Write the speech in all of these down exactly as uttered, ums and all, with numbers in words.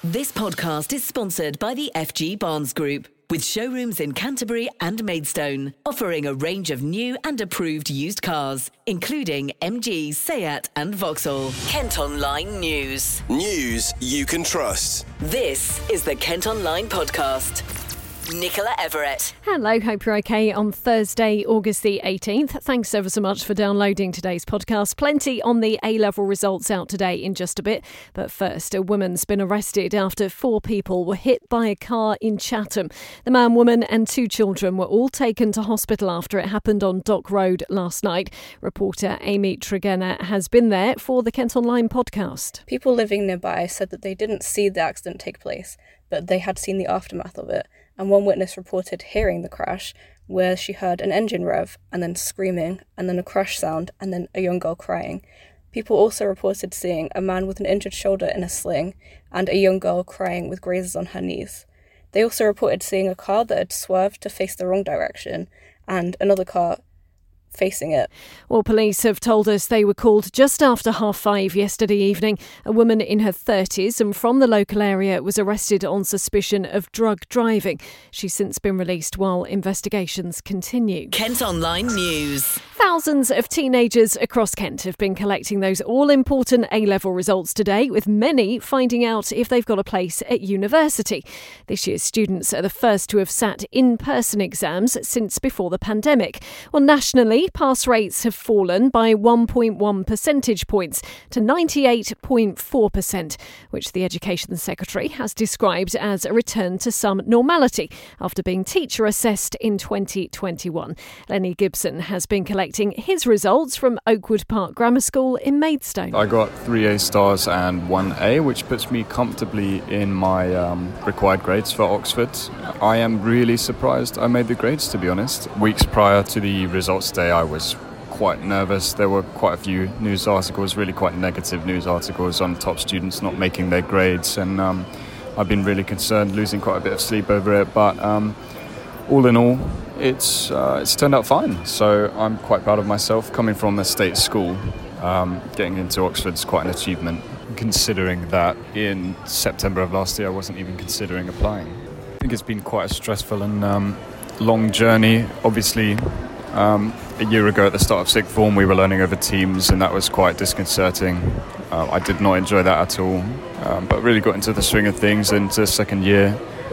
This podcast is sponsored by the F G Barnes Group, with showrooms in Canterbury and Maidstone, offering a range of new and approved used cars, including M G, Seat and Vauxhall. Kent Online News. News you can trust. This is the Kent Online Podcast. Nicola Everett. Hello, hope you're okay on Thursday, August the eighteenth. Thanks ever so much for downloading today's podcast. Plenty on the A-level results out today in just a bit. But first, a woman's been arrested after four people were hit by a car in Chatham. The man, woman and two children were all taken to hospital after it happened on Dock Road last night. Reporter Amy Tregenna has been there for the Kent Online podcast. People living nearby said that they didn't see the accident take place, but they had seen the aftermath of it. And one witness reported hearing the crash, where she heard an engine rev, and then screaming, and then a crash sound, and then a young girl crying. People also reported seeing a man with an injured shoulder in a sling, and a young girl crying with grazes on her knees. They also reported seeing a car that had swerved to face the wrong direction, and another car facing it. Well, police have told us they were called just after half five yesterday evening. A woman in her thirties and from the local area was arrested on suspicion of drug driving. She's since been released while investigations continue. Kent Online News. Thousands of teenagers across Kent have been collecting those all-important A-level results today, with many finding out if they've got a place at university. This year's students are the first to have sat in-person exams since before the pandemic. Well, nationally, pass rates have fallen by one point one percentage points to ninety-eight point four percent, which the Education Secretary has described as a return to some normality after being teacher assessed in twenty twenty-one. Lenny Gibson has been collecting his results from Oakwood Park Grammar School in Maidstone. I got three A stars and one A, which puts me comfortably in my um, required grades for Oxford. I am really surprised I made the grades, to be honest. Weeks prior to the results day, I was quite nervous. There were quite a few news articles, really quite negative news articles on top students not making their grades, and um, I've been really concerned, losing quite a bit of sleep over it. But um, all in all, it's uh, it's turned out fine. So I'm quite proud of myself. Coming from a state school, um, getting into Oxford's quite an achievement, considering that in September of last year I wasn't even considering applying. I think it's been quite a stressful and um, long journey. Obviously, Um, a year ago at the start of sixth form we were learning over Teams, and that was quite disconcerting. Uh, I did not enjoy that at all, um, but really got into the swing of things into second year,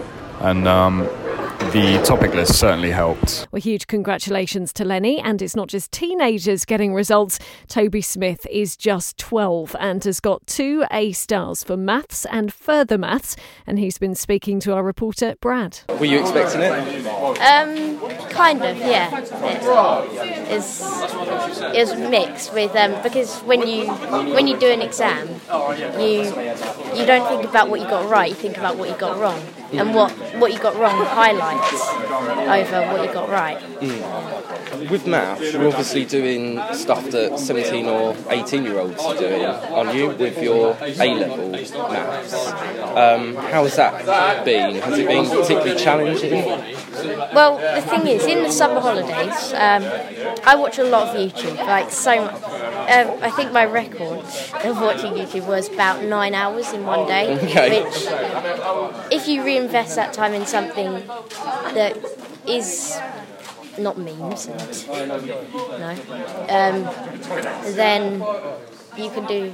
and um, the topic list certainly helped. Well, huge congratulations to Lenny, and it's not just teenagers getting results. Toby Smith is just twelve and has got two A stars for maths and further maths, and he's been speaking to our reporter Brad. Were you expecting it? Um, kind of, yeah. It, it's, it was mixed with um, because when you when you do an exam, you you don't think about what you got right, you think about what you got wrong, and what what you got wrong highlights over what you got right. Mm. With maths, you're obviously doing stuff that seventeen or eighteen year olds are doing, aren't you, with your A-level maths? Um, how's that been? Has it been particularly challenging? Well, the thing is, in the summer holidays, um, I watch a lot of YouTube, like so much. Um, I think my record of watching YouTube was about nine hours in one day, okay. Which, if you reinvest that time in something that is not memes, and, no, um, then you can do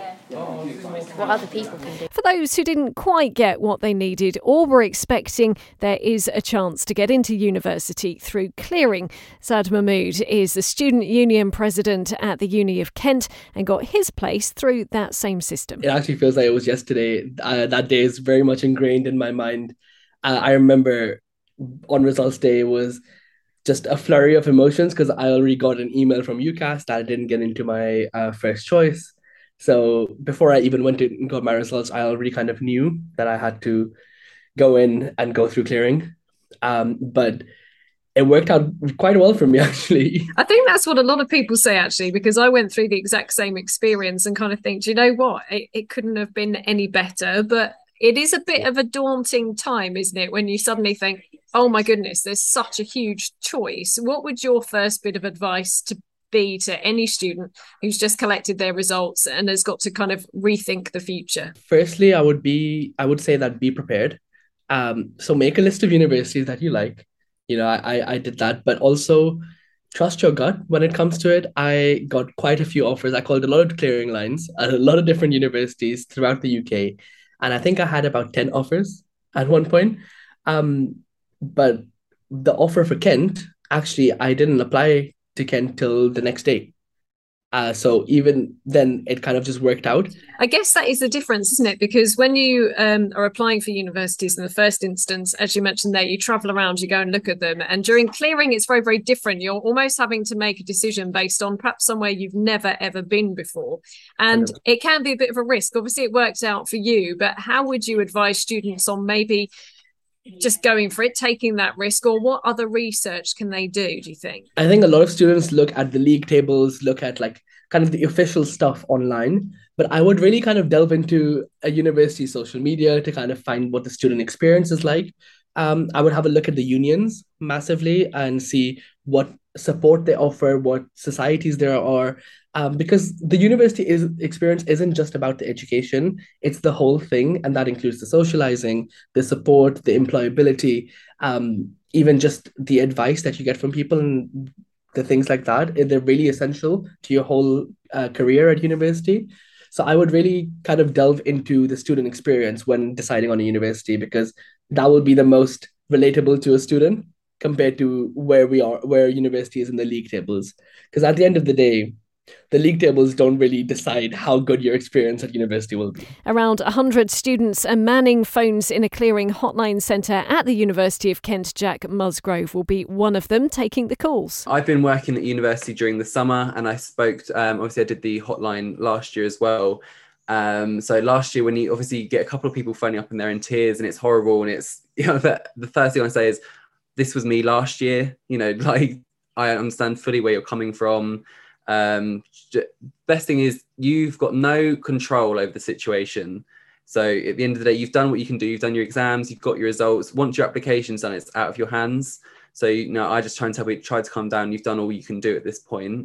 what other people can do. For those who didn't quite get what they needed or were expecting, there is a chance to get into university through clearing. Saad Mahmood is the Student Union President at the Uni of Kent and got his place through that same system. It actually feels like it was yesterday. Uh, that day is very much ingrained in my mind. Uh, I remember on results day was just a flurry of emotions because I already got an email from UCAS that I didn't get into my uh, first choice. So before I even went to and got my results, I already kind of knew that I had to go in and go through clearing. Um, but it worked out quite well for me, actually. I think that's what a lot of people say, actually, because I went through the exact same experience and kind of think, do you know what? It, it couldn't have been any better. But it is a bit of a daunting time, isn't it, when you suddenly think, oh my goodness, there's such a huge choice. What would your first bit of advice to be to any student who's just collected their results and has got to kind of rethink the future? Firstly, I would be I would say that be prepared. Um, so make a list of universities that you like. You know, I I did that, but also trust your gut when it comes to it. I got quite a few offers. I called a lot of clearing lines at a lot of different universities throughout the U K, and I think I had about ten offers at one point. Um, but the offer for Kent, actually, I didn't apply to Kent till the next day. Uh, so even then, it kind of just worked out. I guess that is the difference, isn't it? Because when you um, are applying for universities in the first instance, as you mentioned there, you travel around, you go and look at them. And during clearing, it's very, very different. You're almost having to make a decision based on perhaps somewhere you've never, ever been before. And it can be a bit of a risk. Obviously, it worked out for you, but how would you advise students on maybe just going for it, taking that risk, or what other research can they do, do you think? I think a lot of students look at the league tables, look at like kind of the official stuff online, but I would really kind of delve into a university social media to kind of find what the student experience is like. Um, I would have a look at the unions massively and see what support they offer, what societies there are, um, because the university is experience isn't just about the education, it's the whole thing, and that includes the socializing, the support, the employability, um, even just the advice that you get from people and the things like that. They're really essential to your whole uh, career at university. So I would really kind of delve into the student experience when deciding on a university, because that will be the most relatable to a student compared to where we are, where university is in the league tables. Because at the end of the day, the league tables don't really decide how good your experience at university will be. Around one hundred students are manning phones in a clearing hotline centre at the University of Kent. Jack Musgrove will be one of them taking the calls. I've been working at university during the summer, and I spoke, to, um, obviously I did the hotline last year as well. Um, so last year, when you obviously get a couple of people phoning up and they're in tears and it's horrible, and it's, you know, the, the first thing I say is, this was me last year, you know, like I understand fully where you're coming from. Um, best thing is you've got no control over the situation. So at the end of the day, you've done what you can do. You've done your exams, you've got your results. Once your application's done, it's out of your hands. So, you know, I just try and tell you, try to calm down. You've done all you can do at this point.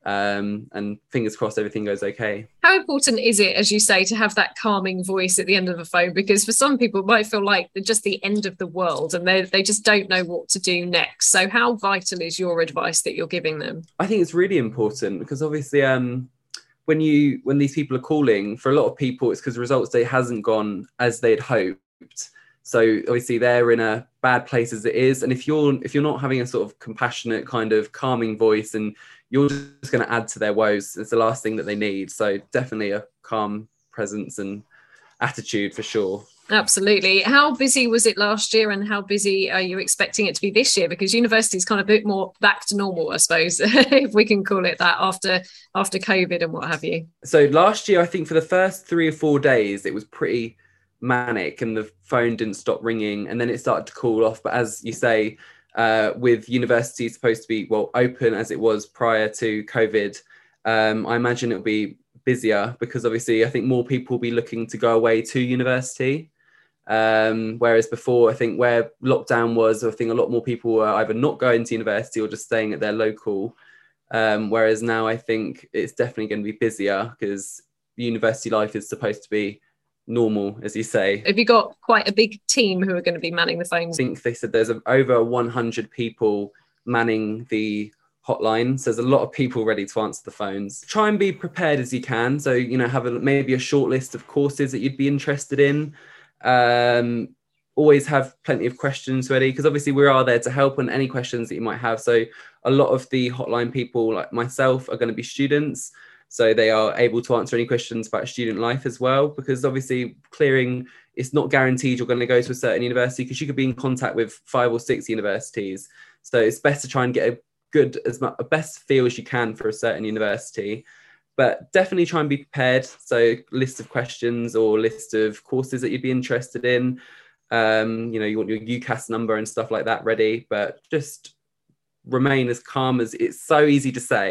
Um, and fingers crossed everything goes okay. How important is it, as you say, to have that calming voice at the end of the phone? Because for some people it might feel like they're just the end of the world and they they just don't know what to do next. So how vital is your advice that you're giving them? I think it's really important, because obviously um, when you when these people are calling, for a lot of people it's because results day hasn't gone as they'd hoped. So obviously they're in a bad place as it is. And if you're if you're not having a sort of compassionate kind of calming voice, and you're just going to add to their woes, it's the last thing that they need. So definitely a calm presence and attitude for sure. Absolutely. How busy was it last year, and how busy are you expecting it to be this year? Because university is kind of a bit more back to normal, I suppose, if we can call it that, after after COVID and what have you. So last year, I think for the first three or four days, it was pretty manic and the phone didn't stop ringing, and then it started to cool off. But as you say, uh, with university supposed to be, well, open as it was prior to COVID, um, I imagine it'll be busier, because obviously I think more people will be looking to go away to university. Um, whereas before, I think where lockdown was, I think a lot more people were either not going to university or just staying at their local. Um, whereas now I think it's definitely going to be busier, because university life is supposed to be normal, as you say. Have you got quite a big team who are going to be manning the phones? I think they said there's over one hundred people manning the hotline, so there's a lot of people ready to answer the phones. Try and be prepared as you can. So, you know, have a, maybe a short list of courses that you'd be interested in. Um, always have plenty of questions ready, because obviously we are there to help on any questions that you might have. So a lot of the hotline people, like myself, are going to be students. So they are able to answer any questions about student life as well, because obviously clearing, it's not guaranteed you're going to go to a certain university, because you could be in contact with five or six universities. So it's best to try and get a good, as much a best feel as you can for a certain university. But definitely try and be prepared. So list of questions or list of courses that you'd be interested in. Um, you know, you want your UCAS number and stuff like that ready, but just remain as calm as, it's so easy to say,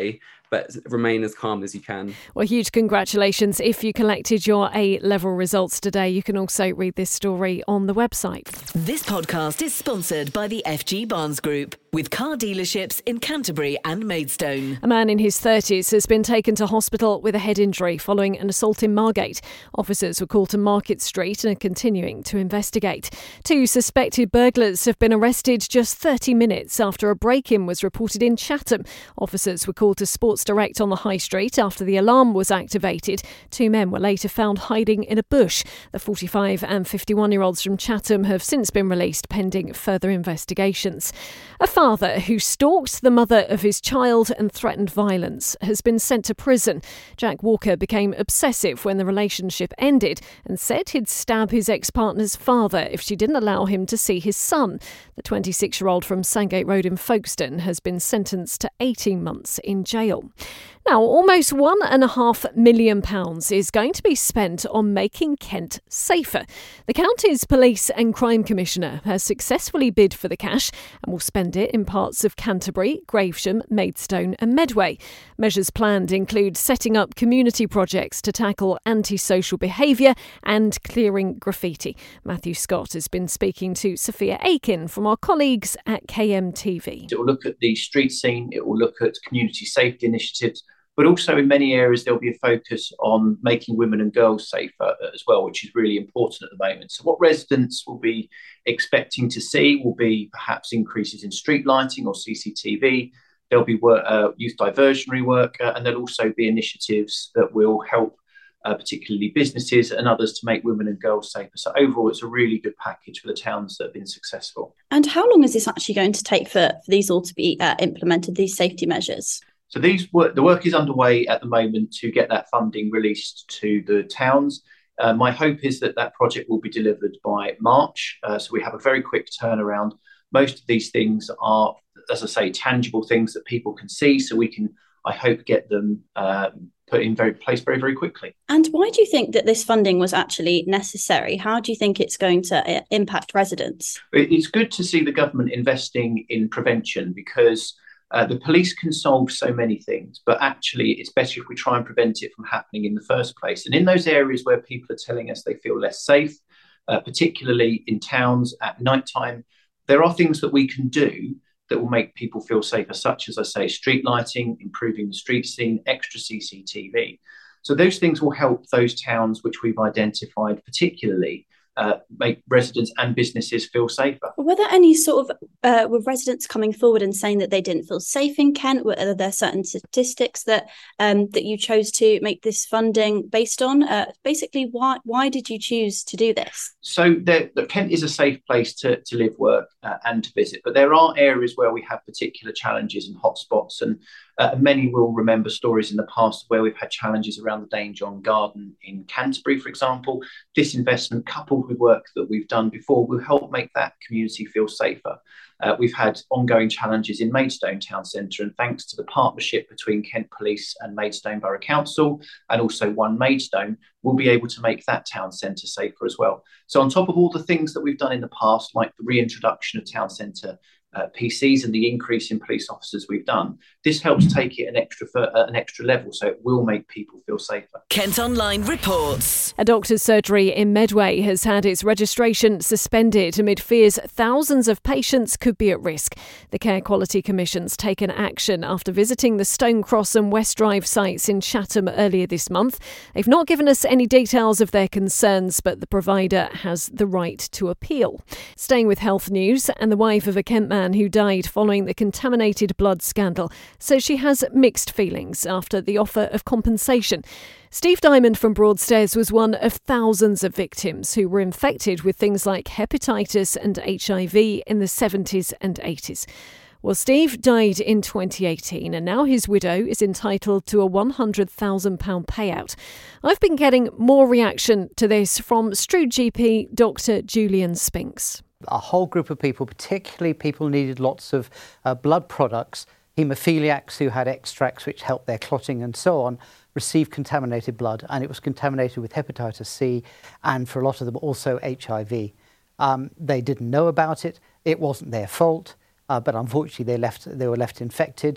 but remain as calm as you can. Well, huge congratulations if you collected your A-level results today. You can also read this story on the website. This podcast is sponsored by the F G Barnes Group, with car dealerships in Canterbury and Maidstone. A man in his thirties has been taken to hospital with a head injury following an assault in Margate. Officers were called to Market Street and are continuing to investigate. Two suspected burglars have been arrested just thirty minutes after a break-in was reported in Chatham. Officers were called to Sports Direct on the High Street after the alarm was activated. Two men were later found hiding in a bush. The forty-five and fifty-one-year-olds from Chatham have since been released pending further investigations. A father who stalked the mother of his child and threatened violence has been sent to prison. Jack Walker became obsessive when the relationship ended and said he'd stab his ex-partner's father if she didn't allow him to see his son. The twenty-six-year-old from Sandgate Road in Folkestone has been sentenced to eighteen months in jail. Now, almost one and a half million pounds is going to be spent on making Kent safer. The county's police and crime commissioner has successfully bid for the cash and will spend it in parts of Canterbury, Gravesham, Maidstone and Medway. Measures planned include setting up community projects to tackle antisocial behaviour and clearing graffiti. Matthew Scott has been speaking to Sophia Aiken from our colleagues at K M T V. It will look at the street scene, it will look at community safety initiatives, but also in many areas there'll be a focus on making women and girls safer as well, which is really important at the moment. So what residents will be expecting to see will be perhaps increases in street lighting or C C T V. There'll be work, uh, youth diversionary work, uh, and there'll also be initiatives that will help uh, particularly businesses and others to make women and girls safer. So overall, it's a really good package for the towns that have been successful. And how long is this actually going to take for, for these all to be uh, implemented, these safety measures? So these work, the work is underway at the moment to get that funding released to the towns. Uh, my hope is that that project will be delivered by March. Uh, so we have a very quick turnaround. Most of these things are, as I say, tangible things that people can see. So we can, I hope, get them uh, put in very place very, very quickly. And why do you think that this funding was actually necessary? How do you think it's going to impact residents? It's good to see the government investing in prevention because Uh, the police can solve so many things, but actually it's better if we try and prevent it from happening in the first place. And in those areas where people are telling us they feel less safe, uh, particularly in towns at night time, there are things that we can do that will make people feel safer, such as, I say, street lighting, improving the street scene, extra C C T V. So those things will help those towns which we've identified particularly Uh, make residents and businesses feel safer. Were there any sort of, uh, were residents coming forward and saying that they didn't feel safe in Kent? Were there certain statistics that um, that you chose to make this funding based on? Uh, basically, why why did you choose to do this? So there, Kent is a safe place to, to live, work uh, and to visit, but there are areas where we have particular challenges and hotspots, and uh, many will remember stories in the past where we've had challenges around the Dane John Garden in Canterbury, for example. This investment, coupled with work that we've done before, will help make that community feel safer. Uh, we've had ongoing challenges in Maidstone Town Centre, and thanks to the partnership between Kent Police and Maidstone Borough Council, and also One Maidstone, we'll be able to make that town centre safer as well. So on top of all the things that we've done in the past, like the reintroduction of town centre Uh, P Cs and the increase in police officers we've done, this helps take it an extra uh, an extra level, so it will make people feel safer. Kent Online reports. A doctor's surgery in Medway has had its registration suspended amid fears thousands of patients could be at risk. The Care Quality Commission's taken action after visiting the Stonecross and West Drive sites in Chatham earlier this month. They've not given us any details of their concerns, but the provider has the right to appeal. Staying with health news, and the wife of a Kent man who died following the contaminated blood scandal says she has mixed feelings after the offer of compensation. Steve Diamond from Broadstairs was one of thousands of victims who were infected with things like hepatitis and H I V in the seventies and eighties. Well, Steve died in twenty eighteen and now his widow is entitled to a one hundred thousand pounds payout. I've been getting more reaction to this from Stroud G P Doctor Julian Spinks. A whole group of people, particularly people who needed lots of uh, blood products, haemophiliacs who had extracts which helped their clotting and so on, received contaminated blood, and it was contaminated with hepatitis C and for a lot of them also H I V. Um, they didn't know about it. It wasn't their fault, uh, but unfortunately they left. They were left infected.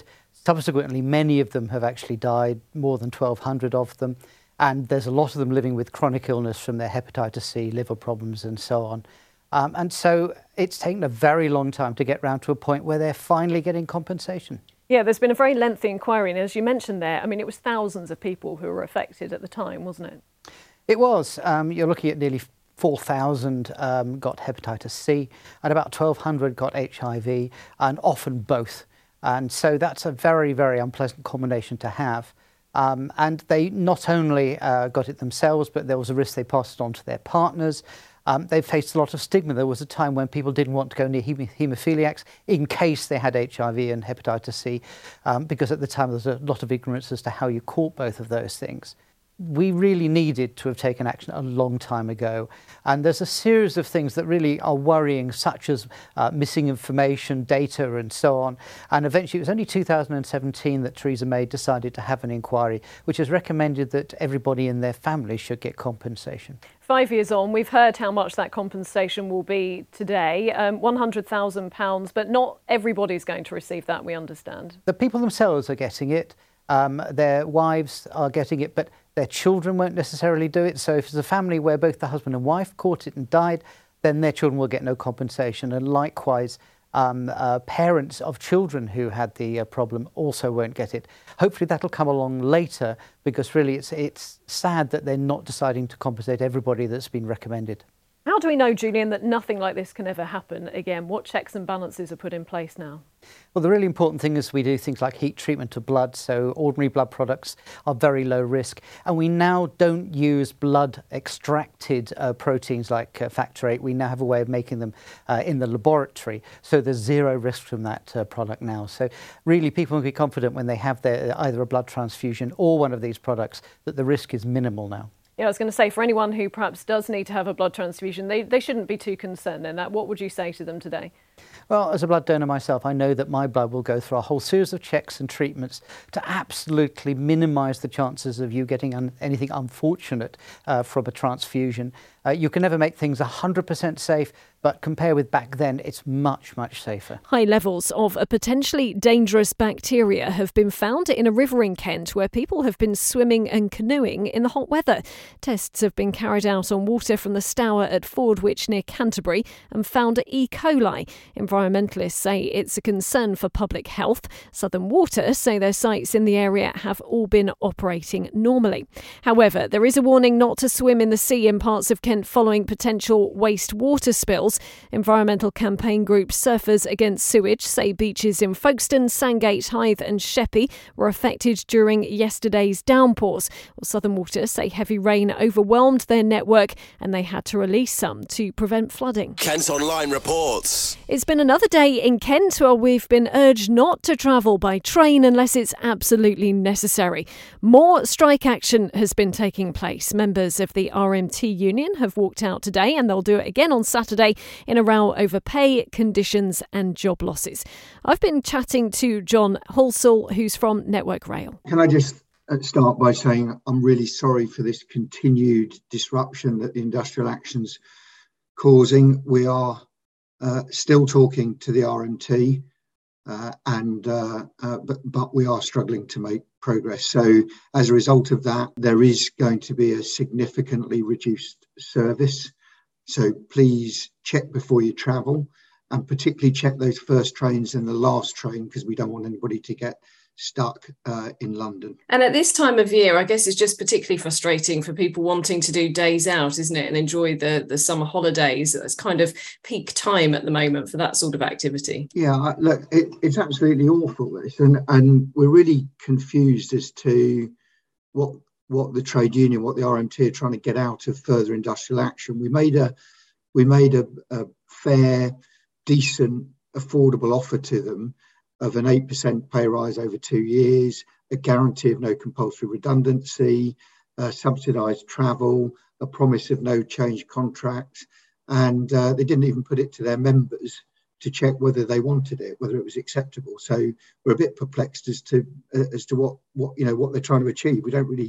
Subsequently, many of them have actually died, more than twelve hundred of them. And there's a lot of them living with chronic illness from their hepatitis C, liver problems and so on. Um, and so it's taken a very long time to get round to a point where they're finally getting compensation. Yeah, there's been a very lengthy inquiry. And as you mentioned there, I mean, it was thousands of people who were affected at the time, wasn't it? It was. Um, you're looking at nearly four thousand um, got hepatitis C and about twelve hundred got H I V, and often both. And so that's a very, very unpleasant combination to have. Um, and they not only uh, got it themselves, but there was a risk they passed it on to their partners. Um, they faced a lot of stigma. There was a time when people didn't want to go near hem- haemophiliacs in case they had H I V and hepatitis C, um, because at the time there was a lot of ignorance as to how you caught both of those things. We really needed to have taken action a long time ago. And there's a series of things that really are worrying, such as uh, missing information, data, and so on. And eventually, it was only two thousand seventeen that Theresa May decided to have an inquiry, which has recommended that everybody in their family should get compensation. Five years on, we've heard how much that compensation will be today, um, one hundred thousand pounds, but not everybody's going to receive that, we understand. The people themselves are getting it. Um, their wives are getting it, but their children won't necessarily do it. So if it's a family where both the husband and wife caught it and died, then their children will get no compensation. And likewise, um, uh, parents of children who had the uh, problem also won't get it. Hopefully that'll come along later, because really it's, it's sad that they're not deciding to compensate everybody that's been recommended. How do we know, Julian, that nothing like this can ever happen again? What checks and balances are put in place now? Well, the really important thing is we do things like heat treatment of blood, so ordinary blood products are very low risk. And we now don't use blood extracted uh, proteins like uh, factor eight. We now have a way of making them uh, in the laboratory, so there's zero risk from that uh, product now. So really people can be confident when they have their, either a blood transfusion or one of these products that the risk is minimal now. Yeah, I was going to say, for anyone who perhaps does need to have a blood transfusion, they, they shouldn't be too concerned in that. What would you say to them today? Well, as a blood donor myself, I know that my blood will go through a whole series of checks and treatments to absolutely minimise the chances of you getting un- anything unfortunate uh, from a transfusion. Uh, you can never make things one hundred percent safe, but compare with back then, it's much, much safer. High levels of a potentially dangerous bacteria have been found in a river in Kent where people have been swimming and canoeing in the hot weather. Tests have been carried out on water from the Stour at Fordwich near Canterbury and found E. coli. Environmentalists say it's a concern for public health. Southern Water say their sites in the area have all been operating normally. However, there is a warning not to swim in the sea in parts of Kent following potential wastewater spills. Environmental campaign group Surfers Against Sewage say beaches in Folkestone, Sandgate, Hythe and Sheppey were affected during yesterday's downpours. Well, Southern Water say heavy rain overwhelmed their network and they had to release some to prevent flooding. Kent Online reports. It's been another day in Kent where we've been urged not to travel by train unless it's absolutely necessary. More strike action has been taking place. Members of the R M T union have walked out today and they'll do it again on Saturday in a row over pay, conditions and job losses. I've been chatting to John Halsall, who's from Network Rail. Can I just start by saying I'm really sorry for this continued disruption that the industrial action's causing. We are uh, still talking to the R M T uh, and uh, uh, but, but we are struggling to make progress. So as a result of that, there is going to be a significantly reduced service. So please check before you travel, and particularly check those first trains and the last train, because we don't want anybody to get stuck uh, in London. And at this time of year, I guess it's just particularly frustrating for people wanting to do days out, isn't it, and enjoy the, the summer holidays. It's kind of peak time at the moment for that sort of activity. Yeah, look, it, it's absolutely awful, this, and, and we're really confused as to what what the trade union, what the R M T are trying to get out of further industrial action. We made a we made a, a fair, decent, affordable offer to them of an eight percent pay rise over two years, a guarantee of no compulsory redundancy, uh, subsidised travel, a promise of no change contracts, and uh, they didn't even put it to their members to check whether they wanted it, whether it was acceptable. So we're a bit perplexed as to uh, as to what what you know what they're trying to achieve. We don't really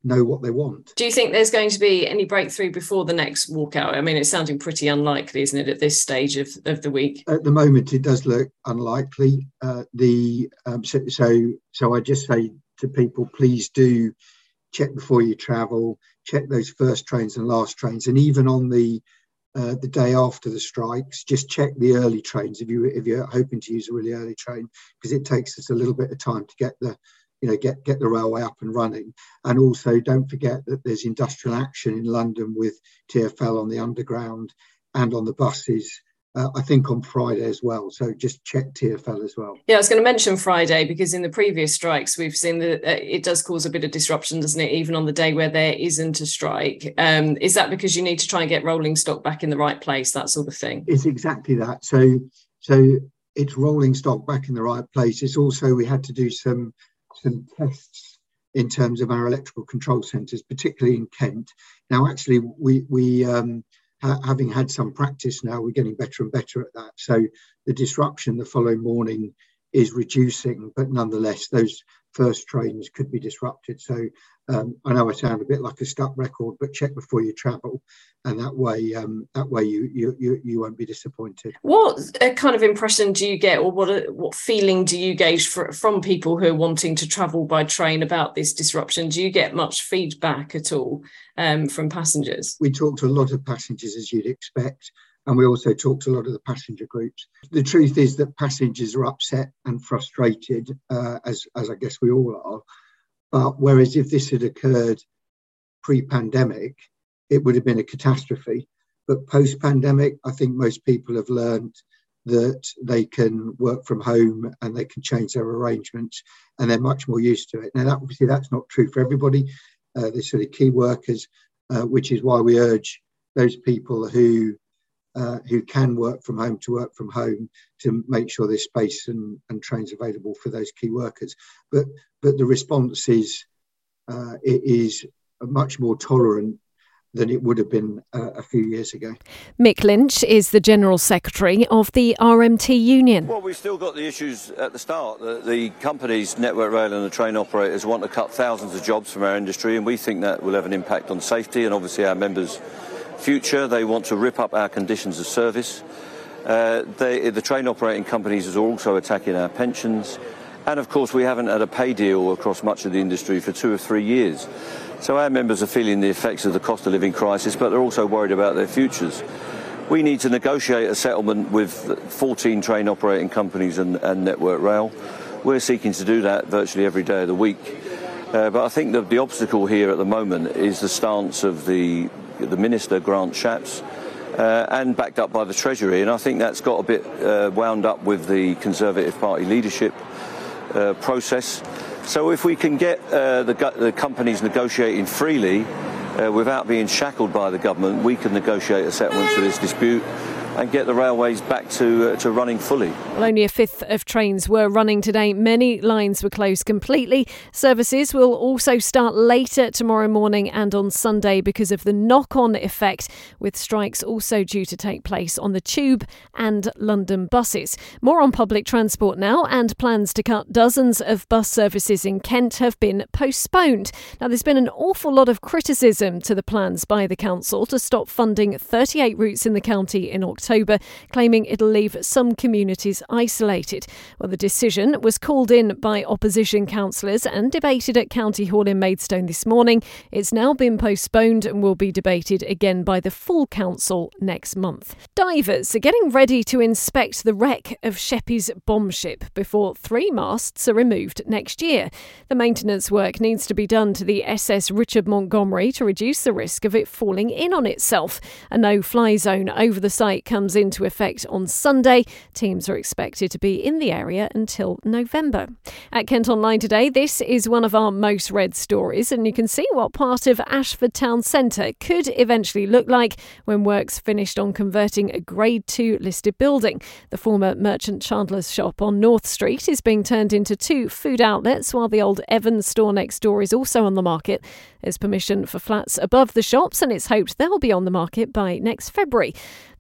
know what they want. Do you think there's going to be any breakthrough before the next walkout? I mean, it's sounding pretty unlikely, isn't it, at this stage of, of the week? At the moment, it does look unlikely. Uh, the um, so, so so I just say to people, please do check before you travel, check those first trains and last trains, and even on the uh, the day after the strikes, just check the early trains if you if you're hoping to use a really early train, because it takes us a little bit of time to get the you know get get the railway up and running. And also, don't forget that there's industrial action in London with T F L on the underground and on the buses. Uh, I think on Friday as well. So just check T F L as well. Yeah, I was going to mention Friday because in the previous strikes, we've seen that uh, it does cause a bit of disruption, doesn't it? Even on the day where there isn't a strike. Um, is that because you need to try and get rolling stock back in the right place, that sort of thing? It's exactly that. So, so it's rolling stock back in the right place. It's also, we had to do some, some tests in terms of our electrical control centres, particularly in Kent. Now, actually, we, we, um, having had some practice now, we're getting better and better at that. So the disruption the following morning is reducing, but nonetheless, those first trains could be disrupted. So um, I know I sound a bit like a stuck record, but check before you travel, and that way, um, that way you you you you won't be disappointed. What kind of impression do you get, or what what feeling do you gauge for, from people who are wanting to travel by train about this disruption? Do you get much feedback at all um, from passengers? We talk to a lot of passengers, as you'd expect, and we also talk to a lot of the passenger groups. The truth is that passengers are upset and frustrated, uh, as as I guess we all are. But whereas if this had occurred pre-pandemic, it would have been a catastrophe. But post-pandemic, I think most people have learned that they can work from home and they can change their arrangements, and they're much more used to it. Now, that, obviously, that's not true for everybody. Uh, there's sort of key workers, uh, which is why we urge those people who uh, who can work from home to work from home to make sure there's space and, and trains available for those key workers. But but the response is uh, it is much more tolerant than it would have been uh, a few years ago. Mick Lynch is the General Secretary of the R M T Union. Well, we've still got the issues at the start. The, the companies, Network Rail and the train operators, want to cut thousands of jobs from our industry, and we think that will have an impact on safety and obviously our members' future. They want to rip up our conditions of service. Uh, they, the train operating companies are also attacking our pensions. And of course, we haven't had a pay deal across much of the industry for two or three years. So our members are feeling the effects of the cost of living crisis, but they're also worried about their futures. We need to negotiate a settlement with fourteen train operating companies and, and Network Rail. We're seeking to do that virtually every day of the week. Uh, but I think that the obstacle here at the moment is the stance of the, the Minister, Grant Shapps, uh, and backed up by the Treasury. And I think that's got a bit uh, wound up with the Conservative Party leadership uh, process. So if we can get uh, the, the companies negotiating freely uh, without being shackled by the government, we can negotiate a settlement for this dispute and get the railways back to uh, to running fully. Well, only a fifth of trains were running today. Many lines were closed completely. Services will also start later tomorrow morning and on Sunday because of the knock-on effect, with strikes also due to take place on the Tube and London buses. More on public transport now, and plans to cut dozens of bus services in Kent have been postponed. Now, there's been an awful lot of criticism to the plans by the council to stop funding thirty-eight routes in the county in October. October, claiming it'll leave some communities isolated. Well, the decision was called in by opposition councillors and debated at County Hall in Maidstone this morning. It's now been postponed and will be debated again by the full council next month. Divers are getting ready to inspect the wreck of Sheppey's bomb ship before three masts are removed next year. The maintenance work needs to be done to the S S Richard Montgomery to reduce the risk of it falling in on itself. A no-fly zone over the site comes into effect on Sunday. Teams are expected to be in the area until November. At Kent Online today, this is one of our most read stories, and you can see what part of Ashford Town Centre could eventually look like when work's finished on converting a Grade two listed building. The former Merchant Chandler's shop on North Street is being turned into two food outlets, while the old Evans store next door is also on the market. There's permission for flats above the shops, and it's hoped they'll be on the market by next February. Meantime,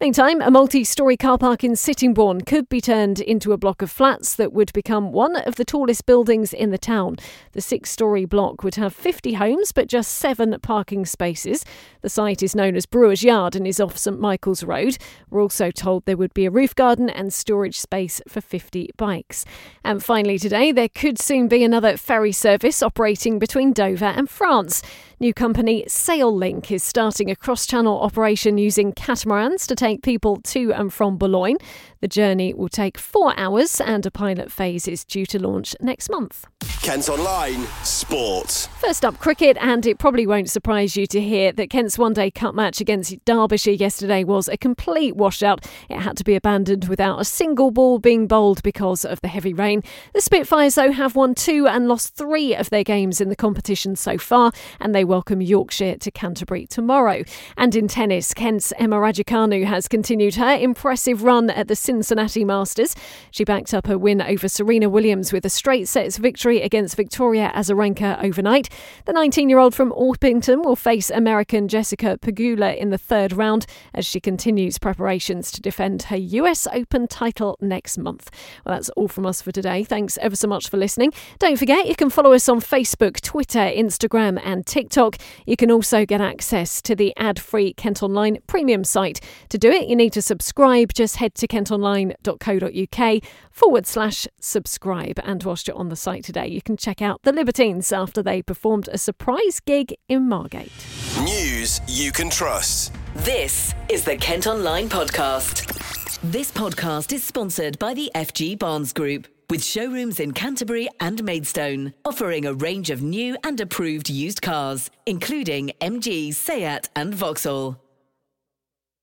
a multi-storey car park in Sittingbourne could be turned into a block of flats that would become one of the tallest buildings in the town. The six-storey block would have fifty homes but just seven parking spaces. The site is known as Brewer's Yard and is off St Michael's Road. We're also told there would be a roof garden and storage space for fifty bikes. And finally today, there could soon be another ferry service operating between Dover and France. New company SailLink is starting a cross-channel operation using catamarans to take people to and from Boulogne. The journey will take four hours and a pilot phase is due to launch next month. Kent Online Sport. First up, cricket, and it probably won't surprise you to hear that Kent's one-day cup match against Derbyshire yesterday was a complete washout. It had to be abandoned without a single ball being bowled because of the heavy rain. The Spitfires, though, have won two and lost three of their games in the competition so far, and they welcome Yorkshire to Canterbury tomorrow. And in tennis, Kent's Emma Raducanu has continued her impressive run at the Cincinnati Masters. She backed up her win over Serena Williams with a straight sets victory against Victoria Azarenka overnight. The nineteen-year-old from Orpington will face American Jessica Pegula in the third round as she continues preparations to defend her U S Open title next month. Well, that's all from us for today. Thanks ever so much for listening. Don't forget, you can follow us on Facebook, Twitter, Instagram and TikTok. You can also get access to the ad-free Kent Online premium site. To do it, you need to subscribe. Just head to kentonline.co.uk forward slash subscribe. And whilst you're on the site today, you can check out the Libertines after they performed a surprise gig in Margate. News you can trust. This is the Kent Online Podcast. This podcast is sponsored by the F G Barnes Group, with showrooms in Canterbury and Maidstone, offering a range of new and approved used cars, including M G, Seat and Vauxhall.